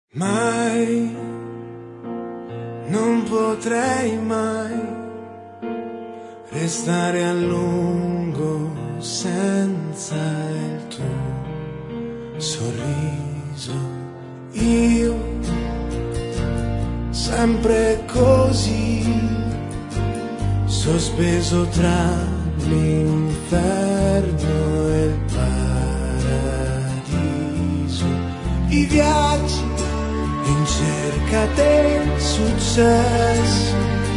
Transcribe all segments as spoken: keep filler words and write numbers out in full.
Mai, non potrei mai restare a lungo senza il tuo sorriso. Io, sempre così, sospeso tra l'inferno e il paradiso. I viaggi in cerca del successo,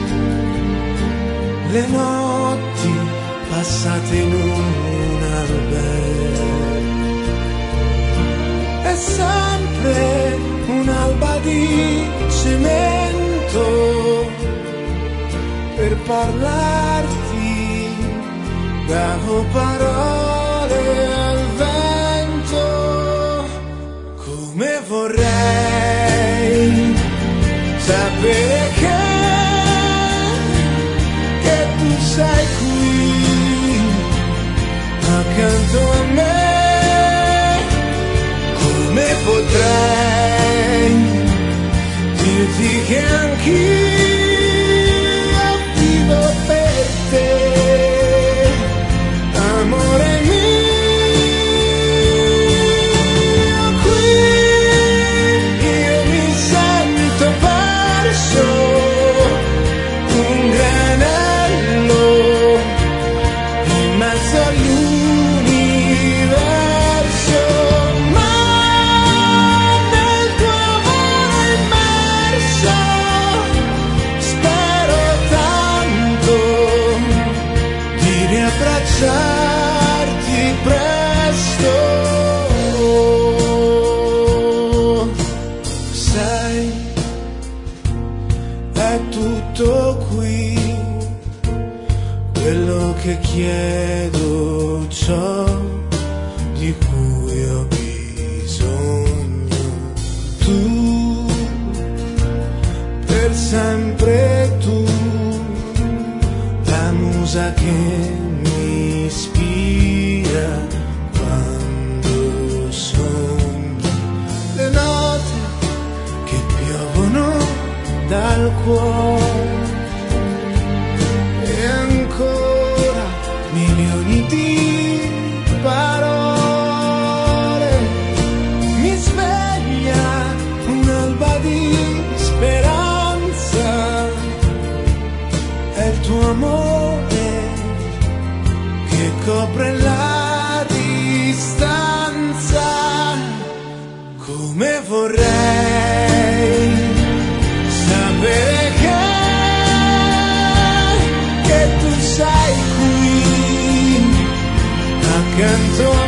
le notti passate in un albergo, è sempre un'alba di cemento per parlarti, davo parole al vento. Come vorrei sapere che, che tu sei qui accanto a me. Come potrei dirti che anch'io vivo per te, amore mio. Presto, sai, è tutto qui quello che chiedo, ciò di cui ho bisogno. Tu, per sempre tu, la musa che mi ispira quando sogno, le note che piovono dal cuore e ancora milioni di parole. Mi sveglia un'alba di speranza, è il tuo amore che copre la distanza. Come vorrei sapere che, che tu sei qui accanto a